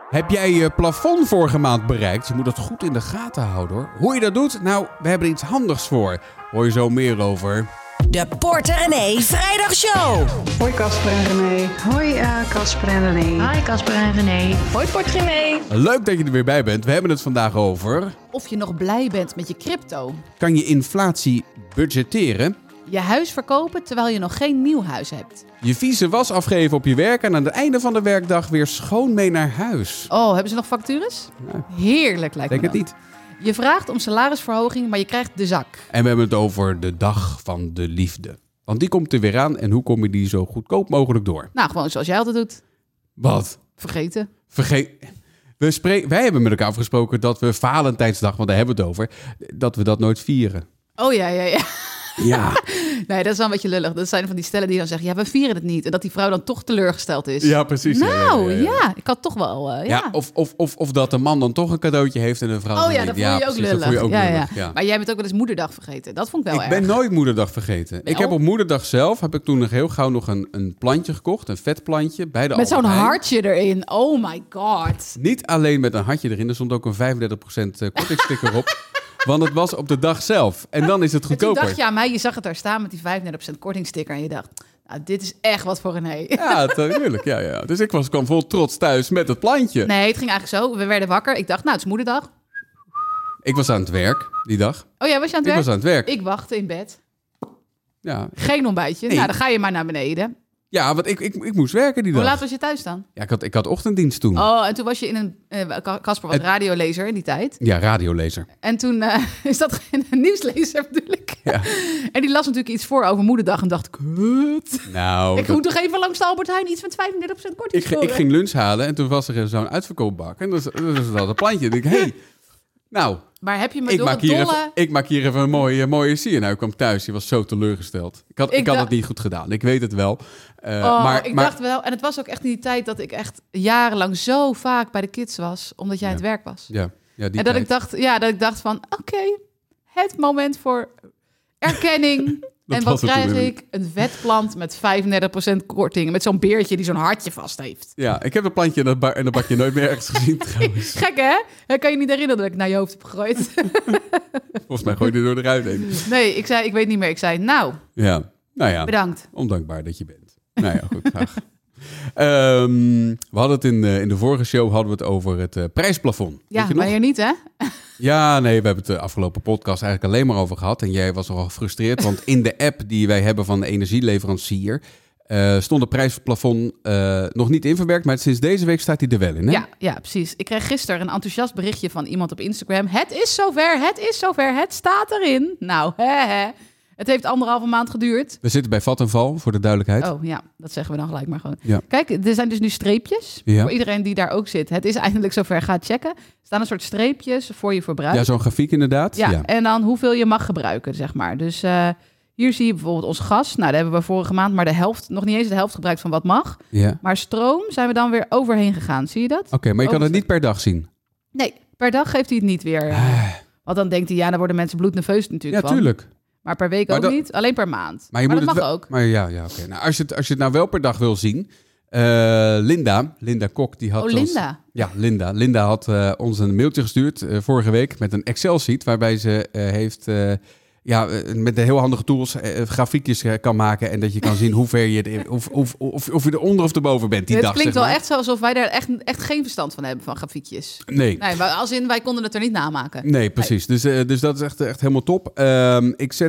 Heb jij je plafond vorige maand bereikt? Je moet dat goed in de gaten houden hoor. Hoe je dat doet? Nou, we hebben er iets handigs voor. Hoor je zo meer over. De Port en René Vrijdagshow. Hoi Casper en René. Hoi Casper en René. Hi Casper en René. Hoi Port René. Leuk dat je er weer bij bent. We hebben het vandaag over... Of je nog blij bent met je crypto. Kan je inflatie budgetteren? Je huis verkopen terwijl je nog geen nieuw huis hebt. Je vieze was afgeven op je werk en aan het einde van de werkdag weer schoon mee naar huis. Oh, hebben ze nog vacatures? Ja. Heerlijk lijkt me Denk het dan. niet. Je vraagt om salarisverhoging, maar je krijgt de zak. En we hebben het over de dag van de liefde. Want die komt er weer aan en hoe kom je die zo goedkoop mogelijk door? Nou, gewoon zoals jij altijd doet. Wat? Vergeten. Wij hebben met elkaar afgesproken dat we Valentijnsdag, want daar hebben we het over, dat we dat nooit vieren. Oh ja. Ja. Nee, dat is wel een beetje lullig. Dat zijn van die stellen die dan zeggen, ja, we vieren het niet. En dat die vrouw dan toch teleurgesteld is. Ja, precies. Nou, ja. Ik had toch wel, ja. Ja, of dat de man dan toch een cadeautje heeft en een vrouw Oh ja, niet. dat voel je ook precies, lullig. dat voel je ook lullig. Ja. Maar jij bent ook wel eens moederdag vergeten. Dat vond ik wel Ik erg. ben nooit moederdag vergeten. Nee, Ik heb op moederdag zelf, heb ik toen nog heel gauw nog een plantje gekocht. Een vetplantje bij de Met zo'n Albert Heijn. hartje erin. Oh my god. Niet alleen met een hartje erin, er stond ook een 35% kortingsticker op. Want het was op de dag zelf. En dan is het En toen goedkoper. dacht je aan mij, je zag het daar staan met die 35% kortingsticker. En je dacht, nou, dit is echt wat voor René. Ja, natuurlijk. Ja. Dus ik kwam vol trots thuis met het plantje. Nee, het ging eigenlijk zo. We werden wakker. Ik dacht, nou, het is moederdag. Ik was aan het werk die dag. Oh ja, was je aan het Ik werk? was aan het werk. Ik wachtte in bed. Ja, Geen ontbijtje. Nee. Nou, dan ga je maar naar beneden. ja, want ik moest werken die Hoe dag. laat was je thuis dan? Ja, ik had ochtenddienst toen. Oh, en toen was je in een... Casper was radiolezer in die tijd. Ja, radiolezer. En toen is dat geen nieuwslezer, bedoel ik. Ja. En die las natuurlijk iets voor over moederdag. En dacht, kut. Nou, Ik moet toch even langs de Albert Heijn iets met 35% korting ik scoren. ging lunch halen en toen was er zo'n uitverkoopbak. En dat was een plantje. En ik dacht, nou, Maar heb je me ik door maak, het hier dolle... even, ik maak hier even een mooie sier. Nou, ik kwam thuis, die was zo teleurgesteld. Ik had dacht- het niet goed gedaan, ik weet het wel. ik dacht wel, en het was ook echt in die tijd dat ik echt jarenlang zo vaak bij de kids was, omdat jij aan het werk was. Ja, die En dat tijd. ik dacht van, oké, het moment voor erkenning. En wat was het krijg toen ik? Een vetplant met 35% korting, met zo'n beertje die zo'n hartje vast heeft. Ja, ik heb dat plantje en dat bakje nooit meer ergens gezien trouwens. Gek hè? Ik kan je niet herinneren dat ik naar je hoofd heb gegooid. Volgens mij gooi je er door de ruit heen. Nee, ik weet niet meer. Ik zei, nou, Ja, nou ja, bedankt. ondankbaar dat je bent. Nou ja, goed, graag. We hadden het in de vorige show hadden we het over het prijsplafond. Weet Ja, je nog? maar hier niet hè? Ja, nee, we hebben het de afgelopen podcast eigenlijk alleen maar over gehad. En jij was nogal gefrustreerd, want in de app die wij hebben van de energieleverancier stond het prijsplafond nog niet in verwerkt, maar sinds deze week staat hij er wel in, hè? Ja, precies. Ik kreeg gisteren een enthousiast berichtje van iemand op Instagram. Het is zover, het staat erin. Nou, het heeft 1,5 maand geduurd. We zitten bij Vattenfall, voor de duidelijkheid. Oh ja, dat zeggen we dan gelijk maar gewoon. Ja. Kijk, er zijn dus nu streepjes. Ja. Voor iedereen die daar ook zit. Het is eindelijk zover. Ga checken. Er staan een soort streepjes voor je verbruik. Ja, zo'n grafiek inderdaad. Ja, en dan hoeveel je mag gebruiken, zeg maar. Dus hier zie je bijvoorbeeld ons gas. Nou, daar hebben we vorige maand maar de helft, nog niet eens de helft gebruikt van wat mag. Ja. Maar stroom zijn we dan weer overheen gegaan. Zie je dat? Oké, maar je kan het niet per dag zien. Nee, per dag geeft hij het niet weer. Want dan denkt hij, ja, dan worden mensen bloednerveus natuurlijk Ja, van. tuurlijk. Maar per week Maar ook dat- niet, alleen per maand. Maar je dat moet mag het wel- ook. Maar ja, oké. Nou, als je het nou wel per dag wil zien. Linda Kok, die had Oh, ons- Linda. Ja, Linda. Linda had ons een mailtje gestuurd vorige week met een Excel-sheet waarbij ze heeft met de heel handige tools grafiekjes kan maken en dat je kan zien hoe ver je of je eronder of erboven bent die Het dag. klinkt zeg wel maar. echt zo alsof wij daar echt geen verstand van hebben, van grafiekjes. Nee. Nee, maar als in, wij konden het er niet namaken. Nee, precies. Dus dat is echt helemaal top. Ik zet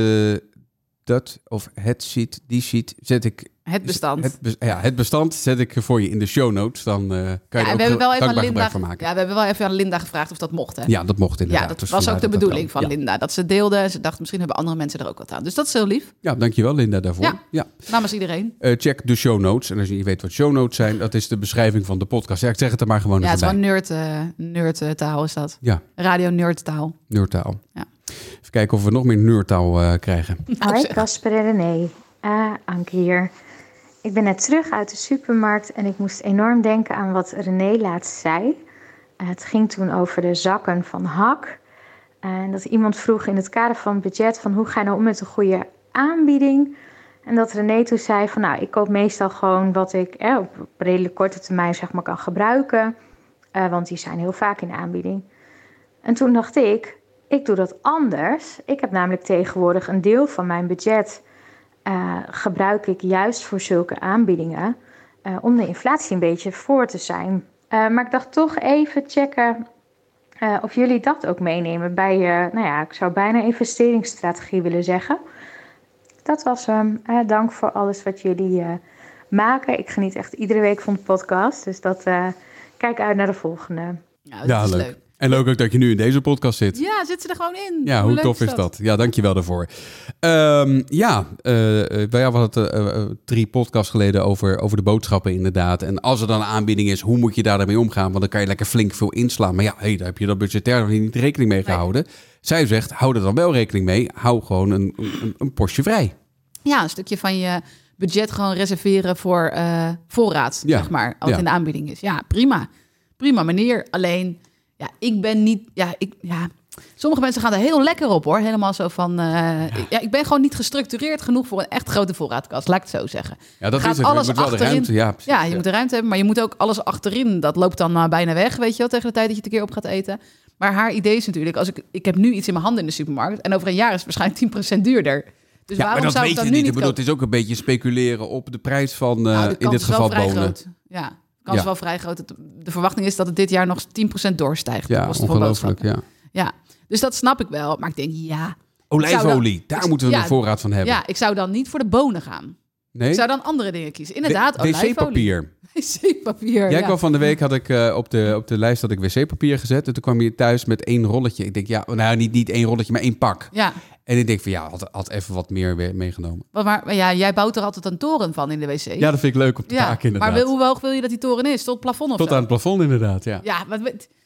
dat of het sheet, die sheet, zet ik... Het bestand. Het bestand zet ik voor je in de show notes. Dan kan je er we ook hebben wel even dankbaar aan Linda, gebruik van maken. ja, we hebben wel even aan Linda gevraagd of dat mocht, hè? Ja, dat mocht inderdaad. Ja, dat Dus was ook vandaar de dat bedoeling kan. van Ja. Linda. Dat ze deelde en ze dacht, misschien hebben andere mensen er ook wat aan. Dus dat is heel lief. Ja, dankjewel Linda daarvoor. Ja. Ja. Namens iedereen. Check de show notes. En als je niet weet wat show notes zijn, dat is de beschrijving van de podcast. Ja, ik zeg het er maar gewoon Ja, het even is bij. wel nerdtaal is dat. Ja, Radio nerdtaal. nerdtaal. Ja. Even kijken of we nog meer nerdtaal krijgen. Hoi Casper en René. Anke hier. Ik ben net terug uit de supermarkt en ik moest enorm denken aan wat René laatst zei. Het ging toen over de zakken van Hak. En dat iemand vroeg in het kader van het budget van hoe ga je nou om met een goede aanbieding. En dat René toen zei van nou, ik koop meestal gewoon wat ik op redelijk korte termijn zeg maar kan gebruiken. Want die zijn heel vaak in de aanbieding. En toen dacht ik doe dat anders. Ik heb namelijk tegenwoordig een deel van mijn budget gebruik ik juist voor zulke aanbiedingen. Om de inflatie een beetje voor te zijn. Maar ik dacht toch even checken of jullie dat ook meenemen bij ik zou bijna investeringsstrategie willen zeggen. Dat was hem. Dank voor alles wat jullie maken. Ik geniet echt iedere week van de podcast. Dus kijk uit naar de volgende. Ja, dat is leuk. En leuk ook dat je nu in deze podcast zit. Ja, zit ze er gewoon in. Ja, hoe tof is dat? Ja, dankjewel daarvoor. Wij hadden 3 podcasts geleden over de boodschappen inderdaad. En als er dan een aanbieding is, hoe moet je daarmee omgaan? Want dan kan je lekker flink veel inslaan. Maar ja, daar heb je dan budgetair nog niet rekening mee gehouden. Nee. Zij zegt, hou er dan wel rekening mee. Hou gewoon een postje vrij. Ja, een stukje van je budget gewoon reserveren voor voorraad, zeg maar. Als het in de aanbieding is. Ja, prima. Prima manier. Alleen... Ja, ik ben niet... sommige mensen gaan er heel lekker op, hoor. Helemaal zo van... ik ben gewoon niet gestructureerd genoeg voor een echt grote voorraadkast. Laat ik het zo zeggen. Ja, dat is het. Alles je moet wel achterin, de ruimte. Ja, je moet de ruimte hebben, maar je moet ook alles achterin. Dat loopt dan bijna weg, weet je wel, tegen de tijd dat je het een keer op gaat eten. Maar haar idee is natuurlijk... Ik heb nu iets in mijn handen in de supermarkt... en over een jaar is het waarschijnlijk 10% duurder. Dus waarom zou ik dan nu niet kopen? Het is ook een beetje speculeren op de prijs van in dit geval bonen. Ja. De kans is wel vrij groot. De verwachting is dat het dit jaar nog 10% doorstijgt. Ja, ongelooflijk, ja. Dus dat snap ik wel. Maar ik denk, olijfolie, daar moeten we een voorraad van hebben. Ja, ik zou dan niet voor de bonen gaan. Nee? Ik zou dan andere dingen kiezen. Inderdaad, wc-papier. Wc-papier, Jij kwam van de week, had ik op de lijst had ik wc-papier gezet. En toen kwam je thuis met 1 rolletje. Ik denk, niet 1 rolletje, maar 1 pak. Ja. En ik denk van had even wat meer meegenomen. Maar jij bouwt er altijd een toren van in de wc. Ja, dat vind ik leuk op de taak inderdaad. Maar hoe hoog wil je dat die toren is? Tot het plafond of Tot aan het plafond inderdaad, ja. Ja, maar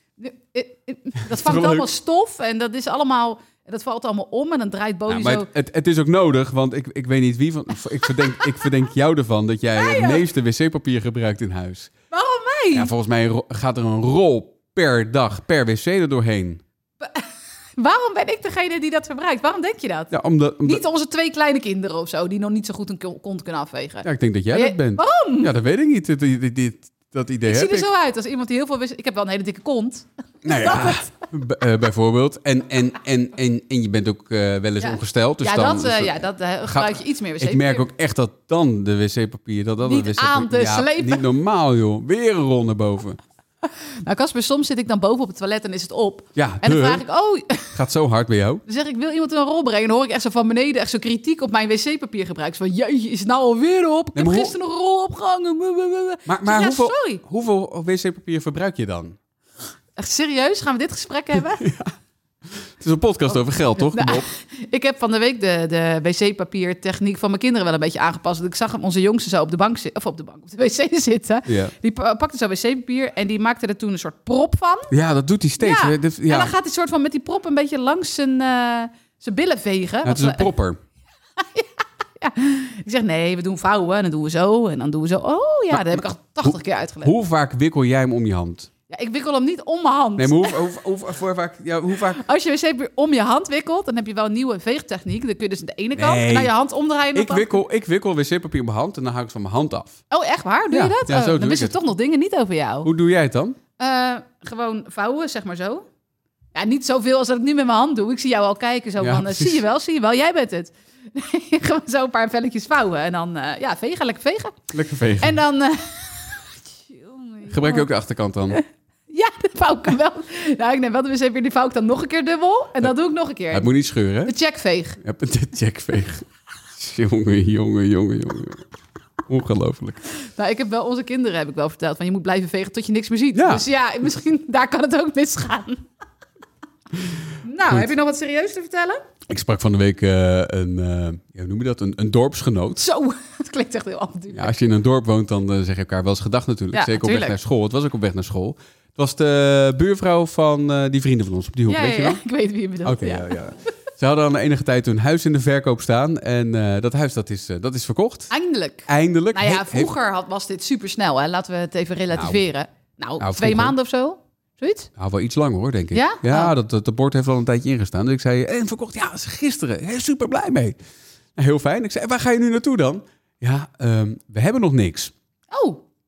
dat vangt allemaal stof en dat is allemaal... Dat valt allemaal om en dan draait Bodie maar zo... Het is ook nodig, want ik weet niet wie van... Ik verdenk jou ervan dat jij het meeste wc-papier gebruikt in huis. Waarom mij? Ja, volgens mij gaat er een rol per dag, per wc er doorheen. Waarom ben ik degene die dat verbruikt? Waarom denk je dat? Ja, omdat... Niet onze 2 kleine kinderen of zo, die nog niet zo goed een kont kunnen afvegen. Ja, ik denk dat jij dat bent. Waarom? Ja, dat weet ik niet. Dat idee heb ik. Ik zie er zo uit als iemand die heel veel... Ik heb wel een hele dikke kont. Nou ja, bijvoorbeeld. En je bent ook wel eens ongesteld. Dus dat gebruik je iets meer wc-papier. Ik merk ook echt dat dan de wc-papier... Niet aan te slepen. Niet normaal, joh. Weer een rol naar boven. Nou, Casper, soms zit ik dan boven op het toilet en is het op. Ja, en dan vraag ik, gaat zo hard bij jou? Dan zeg ik, wil iemand een rol brengen? Dan hoor ik echt zo van beneden, echt zo kritiek op mijn wc-papier gebruik. Zo van, jeetje, is het nou alweer op? Ik heb gisteren nog een rol opgehangen. Maar hoeveel wc-papier verbruik je dan? Echt serieus? Gaan we dit gesprek hebben? Ja. Het is een podcast over geld, toch? Nou, ik heb van de week de wc-papiertechniek van mijn kinderen wel een beetje aangepast. Ik zag onze jongste zo op de wc zitten. Ja. Die pakte zo wc-papier en die maakte er toen een soort prop van. Ja, dat doet hij steeds. Ja. En dan gaat hij soort van met die prop een beetje langs zijn billen vegen. Ja, het is een propper. Ja. Ik zeg, nee, we doen vouwen en dan doen we zo en dan doen we zo. Oh ja, dat heb ik al 80 keer uitgelegd. Hoe vaak wikkel jij hem om je hand? Ja, ik wikkel hem niet om mijn hand. Nee, maar hoe vaak? Als je wc-papier om je hand wikkelt, dan heb je wel een nieuwe veegtechniek. Dan kun je dus aan de ene kant en dan je hand omdraaien. Ik wikkel wc-papier op mijn hand en dan hou ik het van mijn hand af. Oh, echt waar? Doe je dat? Ja, dan wisten we toch nog dingen niet over jou. Hoe doe jij het dan? Gewoon vouwen, zeg maar zo. Ja, niet zoveel als dat ik nu met mijn hand doe. Ik zie jou al kijken zo van, zie je wel, jij bent het. Gewoon zo een paar velletjes vouwen en dan vegen, lekker vegen. Lekker vegen. En dan... Gebruik je ook de achterkant dan? Ja, dat vouw ik hem wel. Nou, ik neem wel de wc-papier, die vouw ik dan nog een keer dubbel. En dat doe ik nog een keer. Het moet niet scheuren, hè? De checkveeg. Ja, de checkveeg. Jongen. Ongelooflijk. Nou, onze kinderen heb ik wel verteld. Van je moet blijven vegen tot je niks meer ziet. Ja. Dus ja, misschien daar kan het ook misgaan. Nou, heb je nog wat serieus te vertellen? Ik sprak van de week hoe noem je dat? Een dorpsgenoot. Zo, dat klinkt echt heel avontuurlijk. Ja, als je in een dorp woont, dan zeg je elkaar wel eens gedag natuurlijk. Ja, zeker op weg naar school. Het was ook op weg naar school. Het was de buurvrouw van die vrienden van ons op die hoek, weet je wel? Ik weet wie je bedoelt. Oké, ja. Ze hadden al enige tijd hun huis in de verkoop staan. En dat huis, dat is verkocht. Eindelijk. Nou ja, vroeger was dit supersnel, hè? Laten we het even relativeren. Nou 2 maanden of zo. Zoiets? Nou, wel iets langer hoor, denk ik. Ja? Ja, dat bord heeft al een tijdje ingestaan. Dus ik zei, verkocht, ja, gisteren. Super blij mee. Nou, heel fijn. Ik zei, waar ga je nu naartoe dan? Ja, we hebben nog niks. Oh.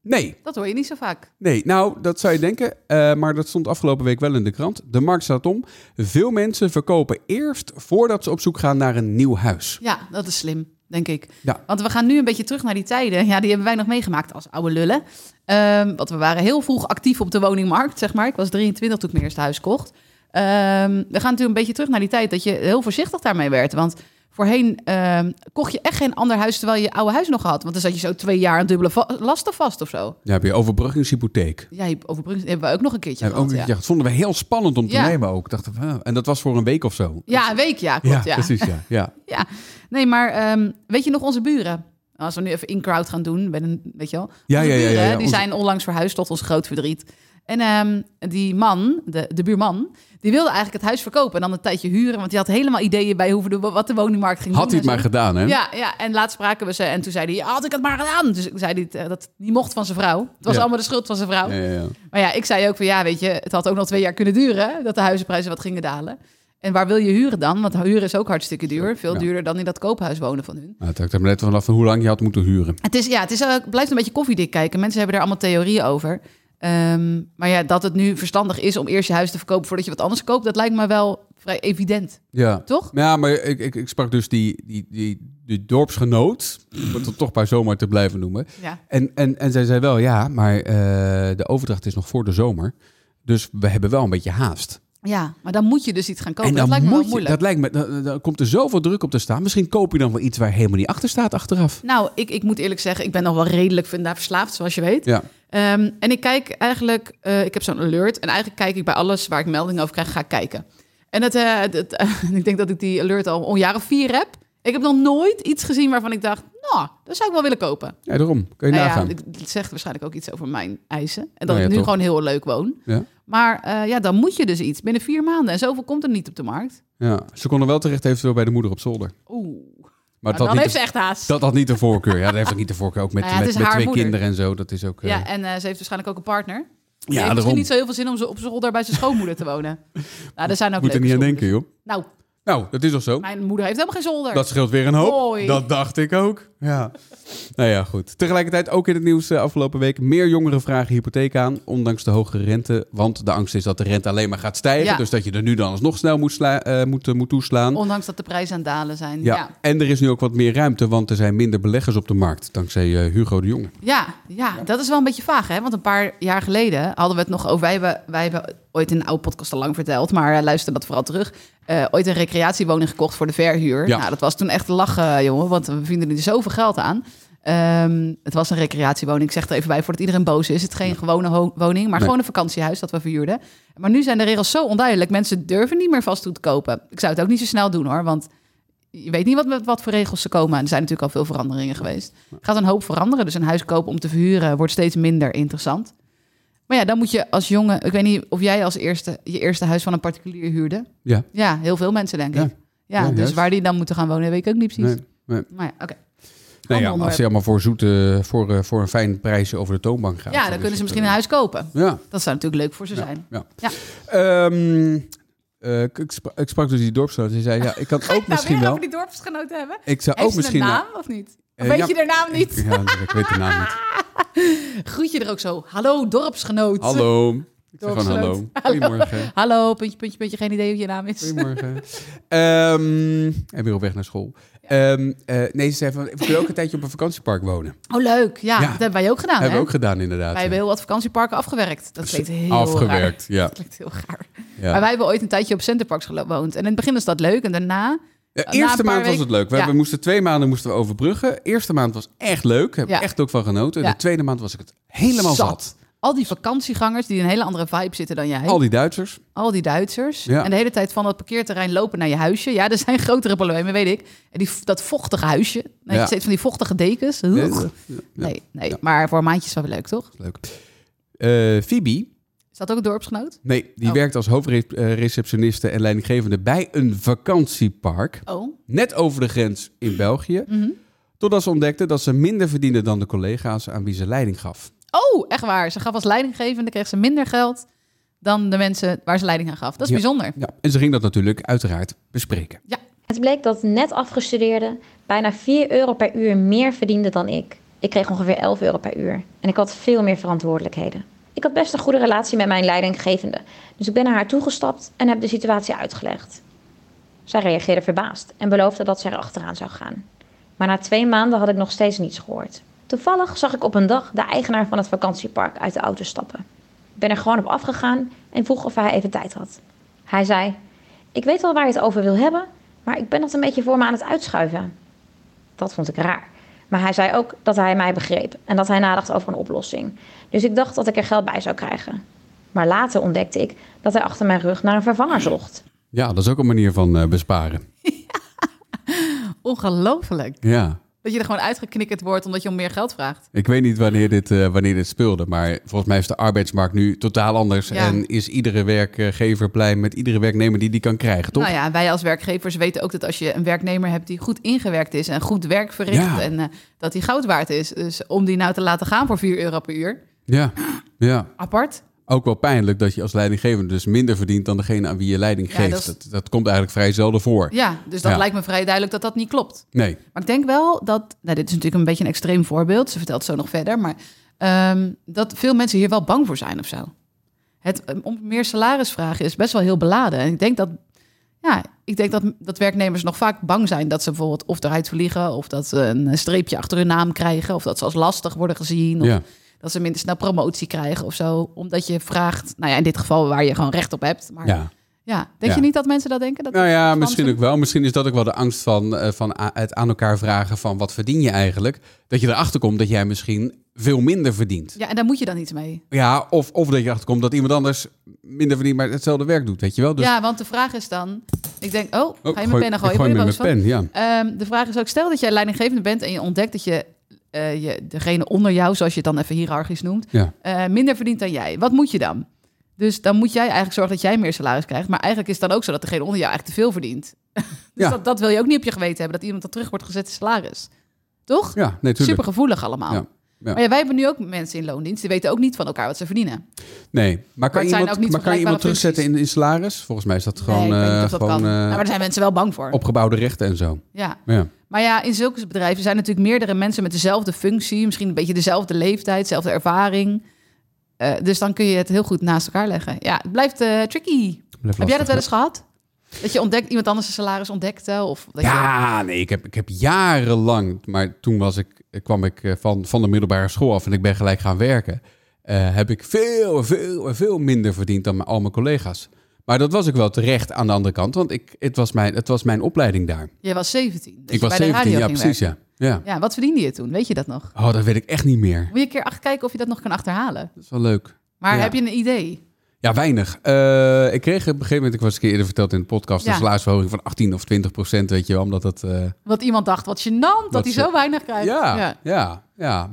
Nee. Dat hoor je niet zo vaak. Nee, nou, dat zou je denken. Maar dat stond afgelopen week wel in de krant. De markt staat om. Veel mensen verkopen eerst voordat ze op zoek gaan naar een nieuw huis. Ja, dat is slim, denk ik. Ja. Want we gaan nu een beetje terug naar die tijden. Ja, die hebben wij nog meegemaakt als oude lullen. Want we waren heel vroeg actief op de woningmarkt, zeg maar. Ik was 23 toen ik mijn eerste huis kocht. We gaan natuurlijk een beetje terug naar die tijd dat je heel voorzichtig daarmee werd. Want voorheen kocht je echt geen ander huis terwijl je oude huis nog had. Want dan zat je zo 2 jaar een dubbele lasten vast of zo. Ja, heb je overbruggingshypotheek. Ja, overbrugging hebben we ook nog een keertje gehad. Ja. Dat vonden we heel spannend om te nemen ook. Dachten we, en dat was voor een week of zo. Ja, een week, ja, klopt. Ja, precies, ja. Ja. Nee, maar weet je nog onze buren? Als we nu even in-crowd gaan doen, weet je wel. Ja. Die zijn onlangs verhuisd tot ons groot verdriet. En die man, de buurman, die wilde eigenlijk het huis verkopen en dan een tijdje huren. Want die had helemaal ideeën bij wat de woningmarkt ging doen. Had hij het maar gedaan, hè? Ja, en laatst spraken we ze en toen zei hij, had ik het maar gedaan. Dus zei hij dat die mocht van zijn vrouw. Het was allemaal de schuld van zijn vrouw. Ja. Maar ja, ik zei ook van, weet je, het had ook nog 2 jaar kunnen duren, dat de huizenprijzen wat gingen dalen. En waar wil je huren dan? Want huren is ook hartstikke duur. Veel duurder dan in dat koophuis wonen van hun. Nou, het hangt er net vanaf van hoe lang je had moeten huren. Het blijft een beetje koffiedik kijken. Mensen hebben er allemaal theorieën over. Maar ja, dat het nu verstandig is om eerst je huis te verkopen voordat je wat anders koopt, dat lijkt me wel vrij evident. Ja. Toch? Ja, maar ik sprak dus die dorpsgenoot, om het toch bij zomer te blijven noemen. Ja. En zij zei wel, ja, maar de overdracht is nog voor de zomer. Dus we hebben wel een beetje haast. Ja, maar dan moet je dus iets gaan kopen. Dat lijkt me wel moeilijk. Dat lijkt me, dan komt er zoveel druk op te staan. Misschien koop je dan wel iets waar helemaal niet achter staat achteraf. Nou, ik moet eerlijk zeggen, ik ben nog wel redelijk verslaafd, zoals je weet. Ja. En ik kijk eigenlijk, ik heb zo'n alert. En eigenlijk kijk ik bij alles waar ik meldingen over krijg, ga ik kijken. En ik denk dat ik die alert al een jaar of 4 heb. Ik heb nog nooit iets gezien waarvan ik dacht, nou, dat zou ik wel willen kopen. Ja, daarom. Kun je nagaan. Ja, het zegt waarschijnlijk ook iets over mijn eisen. En dat ik nu gewoon heel leuk woon. Ja. Maar dan moet je dus iets binnen 4 maanden. En zoveel komt er niet op de markt. Ja, ze konden wel terecht eventueel bij de moeder op zolder. Oeh. Maar dan heeft ze echt haast. Dat had niet de voorkeur. Ja, dat heeft ook niet de voorkeur. Ook met 2 kinderen en zo. Dat is ook... Ja, en ze heeft waarschijnlijk ook een partner. Die heeft misschien niet zo heel veel zin om ze op zolder bij zijn schoonmoeder te wonen. Nou, er zijn ook moet er niet aan denken, joh. Nou, dat is toch zo? Mijn moeder heeft helemaal geen zolder. Dat scheelt weer een hoop. Hoi. Dat dacht ik ook. Ja. Nou ja, goed. Tegelijkertijd ook in het nieuws afgelopen week. Meer jongeren vragen hypotheek aan, ondanks de hogere rente. Want de angst is dat de rente alleen maar gaat stijgen. Ja. Dus dat je er nu dan alsnog snel moet toeslaan. Ondanks dat de prijzen aan het dalen zijn. Ja. En er is nu ook wat meer ruimte, want er zijn minder beleggers op de markt. Dankzij Hugo de Jonge. Ja, dat is wel een beetje vaag, hè? Want een paar jaar geleden hadden we het nog over... Wij hebben ooit in een oude podcast al lang verteld, maar luister dat vooral terug. Ooit een recreatiewoning gekocht voor de verhuur. Ja. Nou, dat was toen echt lachen, jongen, want we vinden er zoveel geld aan. Het was een recreatiewoning. Ik zeg er even bij voordat iedereen boos is. Het is geen gewone woning, maar gewoon een vakantiehuis dat we verhuurden. Maar nu zijn de regels zo onduidelijk. Mensen durven niet meer vastgoed te kopen. Ik zou het ook niet zo snel doen, hoor, want je weet niet wat voor regels er komen. En er zijn natuurlijk al veel veranderingen geweest. Er gaat een hoop veranderen. Dus een huis kopen om te verhuren wordt steeds minder interessant. Maar ja, dan moet je als jongen... Ik weet niet of jij als je eerste huis van een particulier huurde. Ja. Ja, heel veel mensen, denk ik. Ja, dus juist. Waar die dan moeten gaan wonen, weet ik ook niet precies. Nee. Maar ja, oké. Nee, als je allemaal voor een fijn prijsje over de toonbank gaat. Ja, dan kunnen ze misschien een huis kopen. Ja. Dat zou natuurlijk leuk voor ze zijn. Ja. Ik sprak dus die dorpsgenoot. Die zei, ik kan ook misschien wel... over die dorpsgenoten hebben? Ik zou ook misschien... een naam of niet? Of weet je de naam niet? Ja, ik weet de naam niet. Groet je er ook zo. Hallo, dorpsgenoot. Hallo. Ik zeg gewoon hallo. Goedemorgen. Hallo, puntje, geen idee hoe je naam is. Goedemorgen. En weer op weg naar school. Nee, ze zei van, ik wil ook een tijdje op een vakantiepark wonen. Oh, leuk. Ja, dat hebben wij ook gedaan. Hebben we ook gedaan, inderdaad. Wij hebben heel wat vakantieparken afgewerkt. Dat klinkt heel afgewerkt, raar. Ja. Dat klinkt heel raar. Ja. Maar wij hebben ooit een tijdje op Centerparks gewoond. En in het begin was dat leuk. En daarna... De eerste maand was het leuk. We moesten 2 maanden overbruggen. De eerste maand was echt leuk. Heb echt ook van genoten. De tweede maand was ik het helemaal zat. Al die vakantiegangers die in een hele andere vibe zitten dan jij. Al die Duitsers. Ja. En de hele tijd van het parkeerterrein lopen naar je huisje. Ja, er zijn grotere problemen, weet ik. En dat vochtige huisje. Nee, steeds van die vochtige dekens. Nee. Ja. Maar voor een maandje is wel weer leuk, toch? Leuk. Phoebe... Is dat ook een dorpsgenoot? Nee, die werkt als hoofdreceptioniste en leidinggevende bij een vakantiepark. Oh. Net over de grens in België. Mm-hmm. Totdat ze ontdekte dat ze minder verdiende dan de collega's aan wie ze leiding gaf. Oh, echt waar. Ze gaf als leidinggevende, kreeg ze minder geld dan de mensen waar ze leiding aan gaf. Dat is bijzonder. Ja, en ze ging dat natuurlijk uiteraard bespreken. Ja. Het bleek dat net afgestudeerden bijna €4 per uur meer verdienden dan ik. Ik kreeg ongeveer €11 per uur en ik had veel meer verantwoordelijkheden. Ik had best een goede relatie met mijn leidinggevende, dus ik ben naar haar toegestapt en heb de situatie uitgelegd. Zij reageerde verbaasd en beloofde dat zij er achteraan zou gaan. Maar na 2 maanden had ik nog steeds niets gehoord. Toevallig zag ik op een dag de eigenaar van het vakantiepark uit de auto stappen. Ik ben er gewoon op afgegaan en vroeg of hij even tijd had. Hij zei, ik weet wel waar je het over wil hebben, maar ik ben dat een beetje voor me aan het uitschuiven. Dat vond ik raar. Maar hij zei ook dat hij mij begreep en dat hij nadacht over een oplossing. Dus ik dacht dat ik er geld bij zou krijgen. Maar later ontdekte ik dat hij achter mijn rug naar een vervanger zocht. Ja, dat is ook een manier van besparen. Ongelooflijk. Ja. Dat je er gewoon uitgeknikkerd wordt omdat je om meer geld vraagt. Ik weet niet wanneer dit speelde, maar volgens mij is de arbeidsmarkt nu totaal anders. Ja. En is iedere werkgever blij met iedere werknemer die kan krijgen, toch? Nou ja, wij als werkgevers weten ook dat als je een werknemer hebt die goed ingewerkt is en goed werk verricht en dat die goud waard is. Dus om die nou te laten gaan voor €4 per uur. Ja. Apart. Ook wel pijnlijk dat je als leidinggevende dus minder verdient dan degene aan wie je leiding geeft. Dat komt eigenlijk vrij zelden voor. Ja, dus dat lijkt me vrij duidelijk dat dat niet klopt. Nee. Maar ik denk wel dat, dit is natuurlijk een beetje een extreem voorbeeld. Ze vertelt zo nog verder, maar dat veel mensen hier wel bang voor zijn of zo. Om meer salaris vragen is best wel heel beladen. En ik denk dat werknemers nog vaak bang zijn dat ze bijvoorbeeld of eruit vliegen, of dat ze een streepje achter hun naam krijgen, of dat ze als lastig worden gezien, of dat ze minder snel promotie krijgen of zo. Omdat je vraagt, in dit geval waar je gewoon recht op hebt. Maar denk je niet dat mensen dat denken? Misschien ook wel. Misschien is dat ook wel de angst van het aan elkaar vragen van wat verdien je eigenlijk? Dat je erachter komt dat jij misschien veel minder verdient. Ja, en daar moet je dan iets mee. Ja, of dat je erachter komt dat iemand anders minder verdient, maar hetzelfde werk doet, weet je wel? Dus... Ja, want de vraag is dan... Ik denk, ga je mijn pen gooien? Ik gooi met mijn pen, ja. De vraag is ook, stel dat jij leidinggevende bent en je ontdekt dat je degene onder jou, zoals je het dan even hiërarchisch noemt, minder verdient dan jij. Wat moet je dan? Dus dan moet jij eigenlijk zorgen dat jij meer salaris krijgt. Maar eigenlijk is het dan ook zo dat degene onder jou eigenlijk te veel verdient. Dus dat wil je ook niet op je geweten hebben, dat iemand dat terug wordt gezet in salaris. Toch? Ja, nee, tuurlijk. Super gevoelig allemaal. Ja. Maar wij hebben nu ook mensen in loondienst, die weten ook niet van elkaar wat ze verdienen. Nee, maar kan je iemand terugzetten in salaris? Volgens mij is dat gewoon... Nee, ik weet niet of dat kan. Maar daar zijn mensen wel bang voor. Opgebouwde rechten en zo. Ja. Maar in zulke bedrijven zijn natuurlijk meerdere mensen met dezelfde functie, misschien een beetje dezelfde leeftijd, dezelfde ervaring. Dus dan kun je het heel goed naast elkaar leggen. Ja, het blijft tricky. Heb jij dat wel eens gehad? Dat je iemand anders zijn salaris ontdekte? Of dat nee, ik heb jarenlang, maar toen kwam ik van de middelbare school af en ik ben gelijk gaan werken. Heb ik veel minder verdiend dan al mijn collega's. Maar dat was ook wel terecht aan de andere kant, want het was mijn opleiding daar. Jij was 17. Dus ik was 17, ja precies, ja. Wat verdiende je toen? Weet je dat nog? Oh, dat weet ik echt niet meer. Moet je een keer kijken of je dat nog kan achterhalen? Dat is wel leuk. Maar heb je een idee? Ja, weinig. Ik kreeg op een gegeven moment, ik was een keer eerder verteld in de podcast, een salarisverhoging van 18 of 20%, weet je wel, omdat het... Wat iemand dacht, wat gênant dat hij zo weinig krijgt. Ja.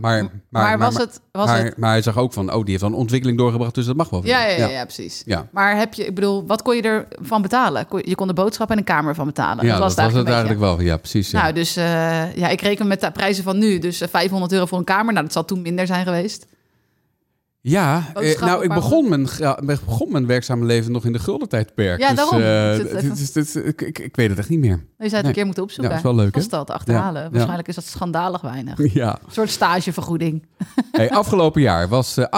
Maar hij zag ook van, die heeft dan een ontwikkeling doorgebracht, dus dat mag wel. Ja, precies. Ja. Maar wat kon je ervan betalen? Je kon de boodschap en een kamer van betalen. Ja, dat was het eigenlijk wel. Ja, precies. Ja. Nou, dus ik reken met de prijzen van nu, dus €500 voor een kamer. Nou, dat zal toen minder zijn geweest. Ja, ik begon mijn werkzame leven nog in de guldentijdperk. Ja, daarom. Ik weet het echt niet meer. Je zou het een keer moeten opzoeken. Ja, dat is wel leuk, hè? Dat te achterhalen. Ja. Waarschijnlijk is dat schandalig weinig. Ja. Een soort stagevergoeding. Afgelopen jaar was 58%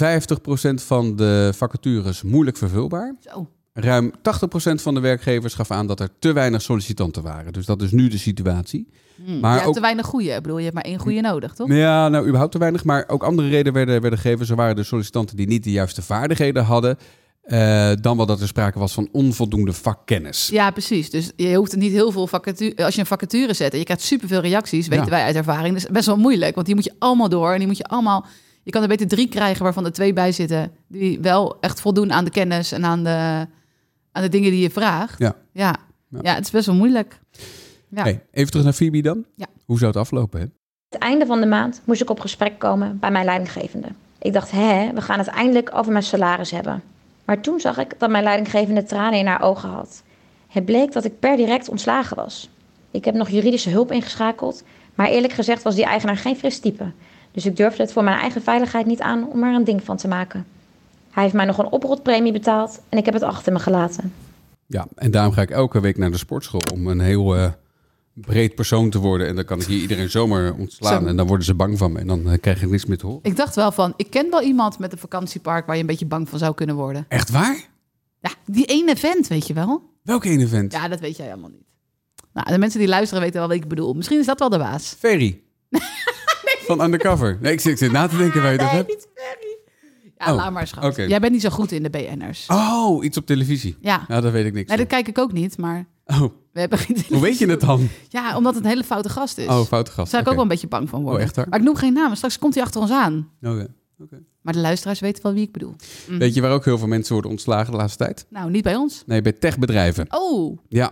van de vacatures moeilijk vervulbaar. Zo. Ruim 80% van de werkgevers gaf aan dat er te weinig sollicitanten waren. Dus dat is nu de situatie. Maar je hebt te weinig goeie. Ik bedoel, je hebt maar 1 goeie nodig, toch? Ja, überhaupt te weinig. Maar ook andere redenen werden gegeven. Zo waren de sollicitanten die niet de juiste vaardigheden hadden. Dan wel dat er sprake was van onvoldoende vakkennis. Ja, precies. Dus je hoeft niet heel veel vacature... Als je een vacature zet en je krijgt superveel reacties, weten wij uit ervaring. Dat is best wel moeilijk, want die moet je allemaal door. En die moet je allemaal... Je kan er beter 3 krijgen waarvan er 2 bij zitten, die wel echt voldoen aan de kennis en aan de dingen die je vraagt. Ja, het is best wel moeilijk. Ja. Hey, even terug naar Phoebe dan. Ja. Hoe zou het aflopen? Hè? Het einde van de maand moest ik op gesprek komen bij mijn leidinggevende. Ik dacht, we gaan het eindelijk over mijn salaris hebben. Maar toen zag ik dat mijn leidinggevende tranen in haar ogen had. Het bleek dat ik per direct ontslagen was. Ik heb nog juridische hulp ingeschakeld, maar eerlijk gezegd was die eigenaar geen fris type. Dus ik durfde het voor mijn eigen veiligheid niet aan om er een ding van te maken. Hij heeft mij nog een oprotpremie betaald en ik heb het achter me gelaten. Ja, en daarom ga ik elke week naar de sportschool om een heel breed persoon te worden. En dan kan ik hier iedereen zomaar ontslaan. Zo. En dan worden ze bang van me. En dan krijg ik niks meer te horen. Ik dacht wel van, ik ken wel iemand met een vakantiepark waar je een beetje bang van zou kunnen worden. Echt waar? Ja, die ene vent, weet je wel? Welke ene vent? Ja, dat weet jij allemaal niet. Nou, de mensen die luisteren weten wel wat ik bedoel. Misschien is dat wel de baas. Ferry. Van Undercover. Nee, ik zit na te denken waar je dat hebt. niet Ferry. Ja, laat maar schat. Okay. Jij bent niet zo goed in de BN'ers. Oh, iets op televisie. Ja. Nou, daar weet ik niks Nee, van. dat kijk ik ook niet, maar Oh, we hebben geen televisie. hoe weet je het dan? Ja, omdat het een hele foute gast is. Oh, foute gast. Daar zou ik ook wel een beetje bang van worden. Oh, echt waar? Maar ik noem geen namen. Straks komt hij achter ons aan. Oké. Maar de luisteraars weten wel wie ik bedoel. Weet je waar ook heel veel mensen worden ontslagen de laatste tijd? Nou, niet bij ons. Nee, bij techbedrijven. Oh, Ja.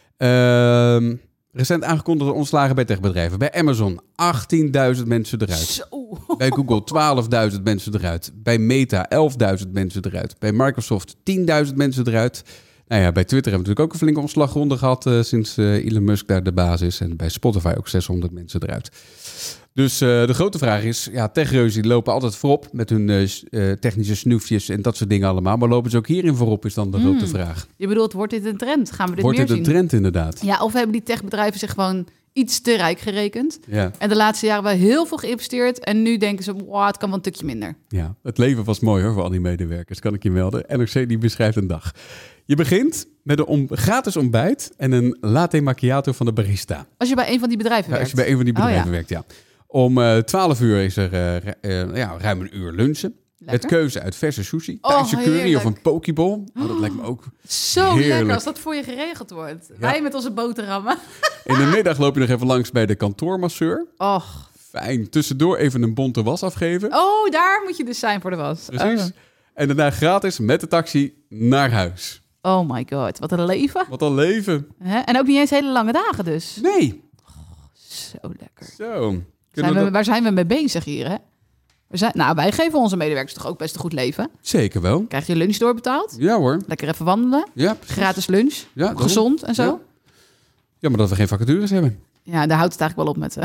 Recent aangekondigde ontslagen bij techbedrijven. Bij Amazon 18.000 mensen eruit. zo. Bij Google 12.000 mensen eruit. Bij Meta 11.000 mensen eruit. Bij Microsoft 10.000 mensen eruit. Nou ja, bij Twitter hebben we natuurlijk ook een flinke ontslagronde gehad sinds Elon Musk daar de baas is. En bij Spotify ook 600 mensen eruit. Dus de grote vraag is, ja, techreuzen die lopen altijd voorop met hun technische snoefjes en dat soort dingen allemaal. Maar lopen ze ook hierin voorop, is dan de grote vraag. Je bedoelt, wordt dit een trend? Gaan we dit Wordt meer dit een zien? trend inderdaad? Ja, of hebben die techbedrijven zich gewoon iets te rijk gerekend? Ja. En de laatste jaren hebben we heel veel geïnvesteerd. En nu denken ze, wow, het kan wel een stukje minder. Ja, het leven was mooi hoor voor al die medewerkers, kan ik je melden. NRC die beschrijft een dag. Je begint met een gratis ontbijt en een latte macchiato van de barista. Als je bij een van die bedrijven Ja, werkt. als je bij een van die bedrijven Oh, ja. werkt, ja. Om 12 uur is er ruim een uur lunchen. Lekker. Met keuze uit verse sushi, Oh, Thaise curry heerlijk. of een pokeball. Oh, dat lijkt me ook Zo heerlijk. lekker als dat voor je geregeld wordt. Wij met onze boterhammen. In de middag loop je nog even langs bij de kantoormasseur. Och. Fijn. Tussendoor even een bonte was afgeven. Oh, daar moet je dus zijn voor de was. Precies. En daarna gratis met de taxi naar huis. Oh my god, wat een leven. Wat een leven. Hè? En ook niet eens hele lange dagen dus. Nee. Zo lekker. Zo. Kunnen we dat- Waar zijn we mee bezig hier, hè? Wij geven onze medewerkers toch ook best een goed leven. Zeker wel. Krijg je lunch doorbetaald? Ja hoor. Lekker even wandelen. Ja, precies. Gratis lunch. Ja, daarom. Gezond en zo. Ja. Ja, maar dat we geen vacatures hebben. Ja, daar houdt het eigenlijk wel op met...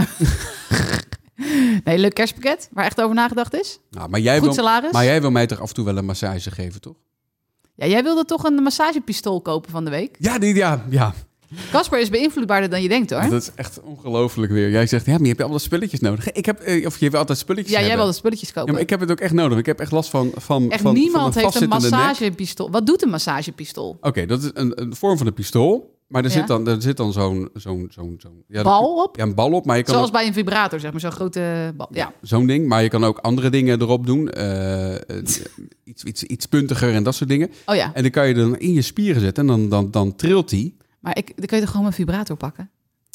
Nee, leuk kerstpakket waar echt over nagedacht is. Nou, maar jij Goed salaris. Maar jij wil mij toch af en toe wel een massage geven, toch? Ja, jij wilde toch een massagepistool kopen van de week? Ja. Casper is beïnvloedbaarder dan je denkt, hoor. Dat is echt ongelooflijk weer. Jij zegt, ja, maar je hebt allemaal spulletjes nodig. Of je wil altijd spulletjes Ja, jij hebben. wilde spulletjes kopen. Ja, maar ik heb het ook echt nodig. Ik heb echt last van Echt van niemand heeft een vastzittende nek. massagepistool. Wat doet een massagepistool? Oké, dat is een vorm van een pistool. Maar er Ja. zit dan zo'n ja, Bal op? Ja, een bal op. Maar je kan Zoals ook, bij een vibrator, zeg maar, zo'n grote bal. Ja. zo'n ding. Maar je kan ook andere dingen erop doen. Iets puntiger en dat soort dingen. Oh ja, En dan kan je dan in je spieren zetten. En dan trilt die. maar dan kun je toch gewoon een vibrator pakken?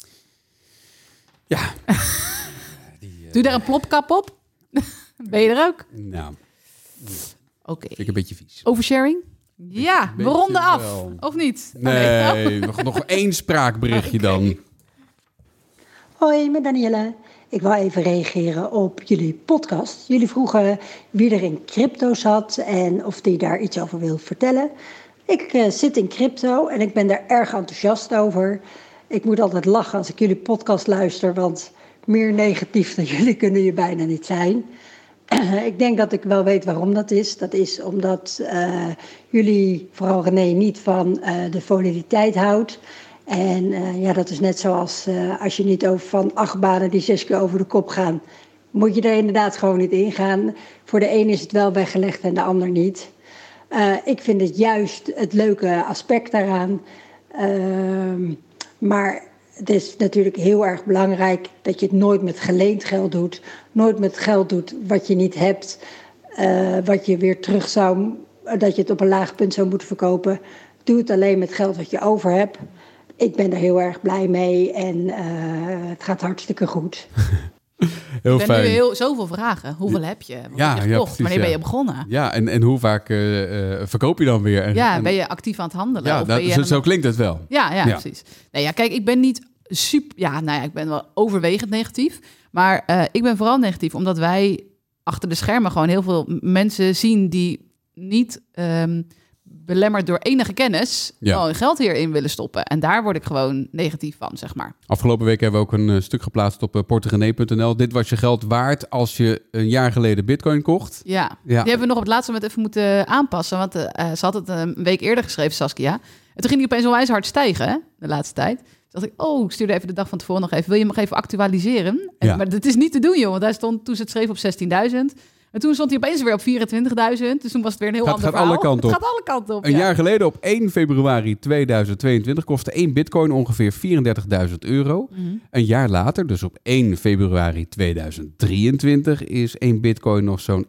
Ja. Doe daar een plopkap op. Ben je er ook? Nou, Oké. vind ik een beetje vies. Oversharing? Ja, we beetje ronden af. wel. Of niet? Oh, Nee, nog één spraakberichtje dan. Hoi, met Danielle. Ik wil even reageren op jullie podcast. Jullie vroegen wie er in crypto zat en of die daar iets over wil vertellen. Ik zit in crypto en ik ben daar erg enthousiast over. Ik moet altijd lachen als ik jullie podcast luister, want meer negatief dan jullie kunnen je bijna niet zijn. Ik denk dat ik wel weet waarom dat is. Dat is omdat jullie, vooral René, niet van de volatiliteit houdt. En ja, dat is net zoals als je niet over van 8 banen die 6 keer over de kop gaan, moet je er inderdaad gewoon niet in gaan. Voor de een is het wel weggelegd en de ander niet. Ik vind het juist het leuke aspect daaraan. Maar het is natuurlijk heel erg belangrijk dat je het nooit met geleend geld doet. Nooit met geld doet wat je niet hebt. Wat je weer terug dat je het op een laag punt zou moeten verkopen. Doe het alleen met geld wat je over hebt. Ik ben er heel erg blij mee en het gaat hartstikke goed. Heel Ik ben fijn. nu zoveel vragen. Hoeveel heb je? Wat Ja, heb je ja, gekocht? precies, Wanneer ben ja. je begonnen? Ja, en hoe vaak verkoop je dan weer? En Ben je actief aan het handelen? ja, Of ben je zo klinkt het wel. Ja, precies. Nee, ja, kijk, ik ben niet super... Ja, nou ja, ik ben wel overwegend negatief. Maar ik ben vooral negatief omdat wij achter de schermen gewoon heel veel mensen zien die niet belemmerd door enige kennis gewoon geld hierin willen stoppen. En daar word ik gewoon negatief van, zeg maar. Afgelopen week hebben we ook een stuk geplaatst op porterenee.nl. Dit was je geld waard als je een jaar geleden Bitcoin kocht. Ja, die hebben we nog op het laatste moment even moeten aanpassen. Want ze had het een week eerder geschreven, Saskia. En toen ging die opeens onwijs hard stijgen, hè, de laatste tijd. dacht ik, ik stuurde even de dag van tevoren nog even. Wil je hem nog even actualiseren? Ja. Maar dat is niet te doen, joh. Want hij stond, toen ze het schreef, op 16.000. En toen stond hij opeens weer op 24.000. Dus toen was het weer een heel ander verhaal. Alle kanten het gaat alle kanten op. Een jaar geleden, op 1 februari 2022, kostte 1 bitcoin ongeveer €34.000. Een jaar later, dus op 1 februari 2023, is 1 bitcoin nog zo'n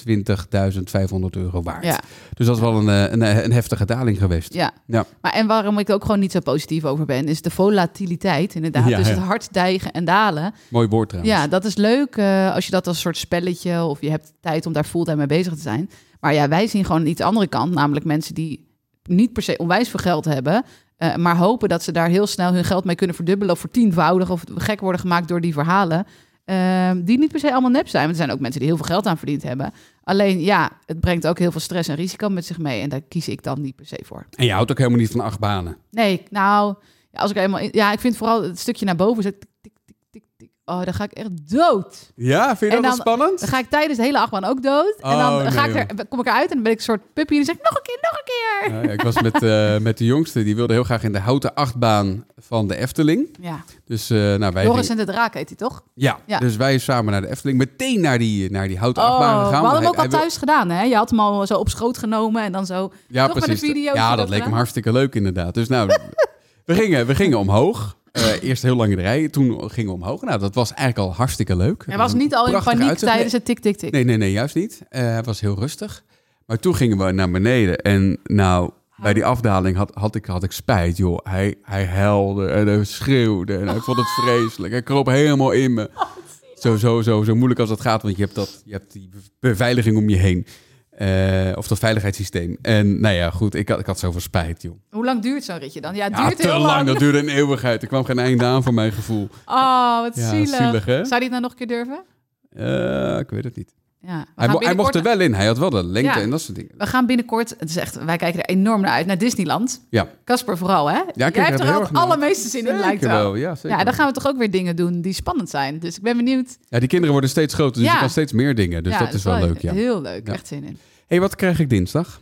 €21.500 waard. Ja. Dus dat is wel een heftige daling geweest. Ja. Maar en waarom ik ook gewoon niet zo positief over ben, is de volatiliteit, inderdaad. Dus het hard stijgen en dalen. Mooi woord trouwens. Ja, dat is leuk als je dat als soort spelletje, of je hebt tijd om daar fulltime mee bezig te zijn. Maar ja, wij zien gewoon iets andere kant. Namelijk mensen die niet per se onwijs veel geld hebben, maar hopen dat ze daar heel snel hun geld mee kunnen verdubbelen of vertienvoudigen of gek worden gemaakt door die verhalen. Die niet per se allemaal nep zijn. Want er zijn ook mensen die heel veel geld aan verdiend hebben. Alleen ja, het brengt ook heel veel stress en risico met zich mee. En daar kies ik dan niet per se voor. En je houdt ook helemaal niet van achtbanen? Nee, nou, als ik helemaal... Ja, ik vind vooral het stukje naar boven... Tik, tik, tik, tik. Oh, dan ga ik echt dood. Ja, vind je dat spannend? Dan ga ik tijdens de hele achtbaan ook dood. En dan kom ik eruit en dan ben ik een soort puppy. En dan zeg ik, nog een keer. Ja, ik was met de jongste. Die wilde heel graag in de houten achtbaan van de Efteling. Ja. Dus, wij Joris en de Draak heet hij, toch? Ja, dus wij samen naar de Efteling. Meteen naar die houten achtbaan gegaan. We hadden hem ook al thuis gedaan, hè? Je had hem al zo op schoot genomen en dan zo... Ja, precies. Met een video dat leek hem hartstikke leuk inderdaad. Dus nou, we gingen omhoog. Eerst heel lang in de rij, toen gingen we omhoog. Nou, dat was eigenlijk al hartstikke leuk. Hij was niet al in paniek tijdens het tik-tik-tik? Nee, juist niet. Hij was heel rustig. Maar toen gingen we naar beneden. En nou, bij die afdaling had ik spijt, joh. Hij huilde en hij schreeuwde en hij vond het vreselijk. Hij kroop helemaal in me. Zo moeilijk als dat gaat, want je hebt die beveiliging om je heen. Of dat veiligheidssysteem. En nou ja, goed, ik had zoveel spijt, joh. Hoe lang duurt zo'n ritje dan? Ja, het duurt te heel lang. Dat duurde een eeuwigheid. Er kwam geen einde aan voor mijn gevoel. Oh, wat zielig. Hè? Zou hij het nou nog een keer durven? Ik weet het niet. Ja, hij mocht er wel in. Hij had wel de lengte en dat soort dingen. We gaan binnenkort, het is echt, wij kijken er enorm naar uit, naar Disneyland. Ja. Casper vooral, hè? Ja, jij hebt er ook het allermeeste zin in, lijkt wel. Ja, zeker. Ja, dan gaan we toch ook weer dingen doen die spannend zijn. Dus ik ben benieuwd. Ja, die kinderen worden steeds groter, dus je kan steeds meer dingen. Dus dat is wel leuk, ja. Heel leuk, echt zin in. Hey, wat krijg ik dinsdag?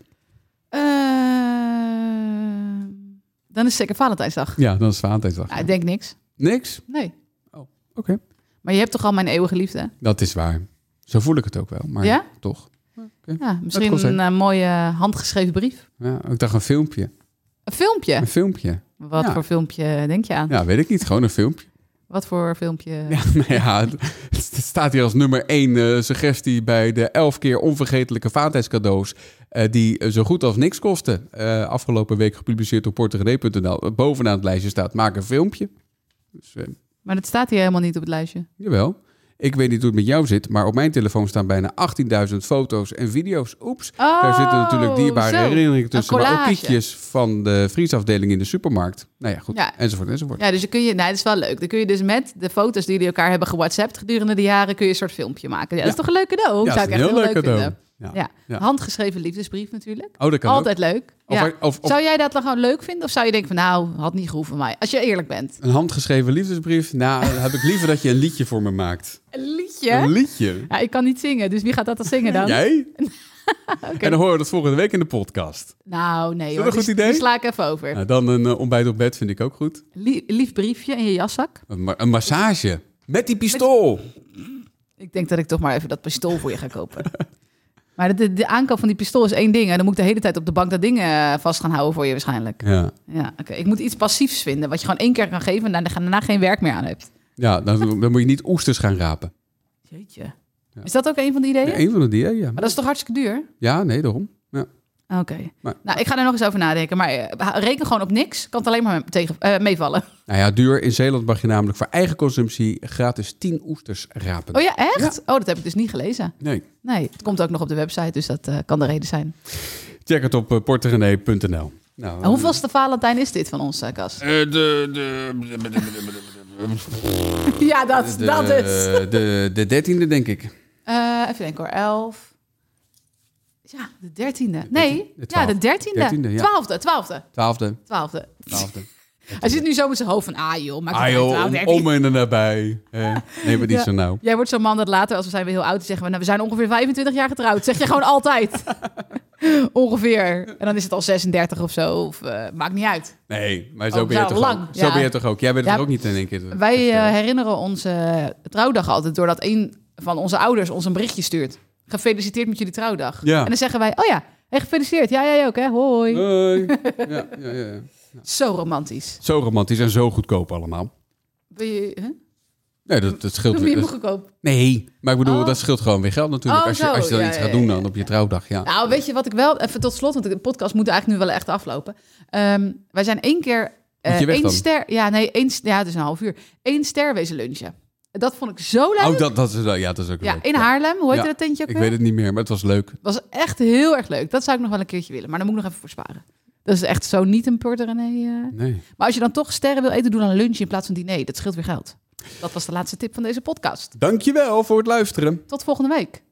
Dan is het zeker Valentijnsdag. Ja, dan is het Valentijnsdag. Ja, ik denk niks. Niks? Nee. Oh, oké. Maar je hebt toch al mijn eeuwige liefde? Dat is waar. Zo voel ik het ook wel, maar toch. Okay. Ja, misschien een mooie handgeschreven brief. Ja, ik dacht een filmpje. Een filmpje? Een filmpje. Wat voor filmpje denk je aan? Ja, weet ik niet. Gewoon een filmpje. Wat voor filmpje? Ja, nou ja, het staat hier als nummer 1 suggestie bij de 11 keer onvergetelijke Valentijnscadeaus die zo goed als niks kosten. Afgelopen week gepubliceerd op porterenee.nl. Bovenaan het lijstje staat, maak een filmpje. Dus, maar dat staat hier helemaal niet op het lijstje. Jawel. Ik weet niet hoe het met jou zit, maar op mijn telefoon staan bijna 18.000 foto's en video's. Oeps, daar zitten natuurlijk dierbare herinneringen tussen, maar ook kiekjes van de vriesafdeling in de supermarkt. Nou ja, goed, enzovoort. Ja, dus dan kun je, dat is wel leuk. Dan kun je dus met de foto's die elkaar hebben gewhatsappt gedurende de jaren, kun je een soort filmpje maken. Ja, dat is toch een leuk cadeau? Ja, zou ik echt heel leuk cadeau vinden. Ja. Handgeschreven liefdesbrief natuurlijk. Oh, dat kan altijd ook. Leuk. Zou jij dat dan gewoon leuk vinden? Of zou je denken van nou, had niet gehoeven van mij. Als je eerlijk bent. Een handgeschreven liefdesbrief? Nou, dan heb ik liever dat je een liedje voor me maakt. Een liedje? Een liedje? Ja, ik kan niet zingen, dus wie gaat dat dan zingen dan? Jij? Okay. En dan horen we dat volgende week in de podcast. Nou, nee hoor. Is dat een goed idee? Die sla ik even over. Nou, dan een ontbijt op bed vind ik ook goed. Lief briefje in je jaszak. Een massage. Met die pistool. Ik denk dat ik toch maar even dat pistool voor je ga kopen. Maar de aankoop van die pistool is 1 ding. En dan moet ik de hele tijd op de bank dat ding vast gaan houden voor je waarschijnlijk. Ja. Oké. Ik moet iets passiefs vinden. Wat je gewoon 1 keer kan geven en daarna geen werk meer aan hebt. Ja, dan moet je niet oesters gaan rapen. Jeetje. Ja. Is dat ook een van de ideeën? Ja, een van de ideeën, ja. Maar dat is toch hartstikke duur? Ja, nee, daarom. Ja. Oké. Nou, ik ga er nog eens over nadenken. Maar reken gewoon op niks. Kan het alleen maar meevallen. Nou ja, duur. In Zeeland mag je namelijk voor eigen consumptie gratis 10 oesters rapen. Oh ja, echt? Ja. Oh, dat heb ik dus niet gelezen. Nee. Het komt ook nog op de website, dus dat kan de reden zijn. Check het op porterenee.nl. Nou, hoeveelste Valentijn is dit van ons, Cas? Ja, dat is. De 13e, denk ik. Even denken hoor, 11. Ja, de 13e. Nee, de 13e. 12e. Hij zit nu zo met zijn hoofd van, joh, maak het om en nabij. Nee, maar niet zo nauw. Jij wordt zo'n man dat later, als we zijn weer heel oud, zeggen we, nou, we zijn ongeveer 25 jaar getrouwd. Zeg je gewoon altijd. Ongeveer. En dan is het al 36 of zo. Of, maakt niet uit. Nee, maar zo ben je toch ook. Zo ben je toch ook. Jij bent er ook niet in één keer. Wij herinneren onze trouwdag altijd doordat een van onze ouders ons een berichtje stuurt. Gefeliciteerd met jullie trouwdag. Ja. En dan zeggen wij, oh ja, hey, gefeliciteerd. Ja, jij ook, hè? Hoi. Hoi. Ja. Zo romantisch. Zo romantisch en zo goedkoop allemaal. Ben je... Huh? Nee, dat scheelt weer. Goedkoop. Nee, maar ik bedoel, dat scheelt gewoon weer geld natuurlijk. Als je dan iets gaat doen dan op je trouwdag. Ja. Nou, weet je wat ik wel... Even tot slot, want de podcast moet eigenlijk nu wel echt aflopen. Wij zijn 1 keer... 1 ster... Ja, nee, het is een half uur. 1 ster wezen lunchen. Dat vond ik zo leuk. Oh, dat is ook leuk. In Haarlem. Hoe heette dat tentje ook? Ik weet het niet meer, maar het was leuk. Het was echt heel erg leuk. Dat zou ik nog wel een keertje willen. Maar dan moet ik nog even voor sparen. Dat is echt zo niet een Porter René. Nee. Maar als je dan toch sterren wil eten, doe dan een lunch in plaats van diner. Dat scheelt weer geld. Dat was de laatste tip van deze podcast. Dankjewel voor het luisteren. Tot volgende week.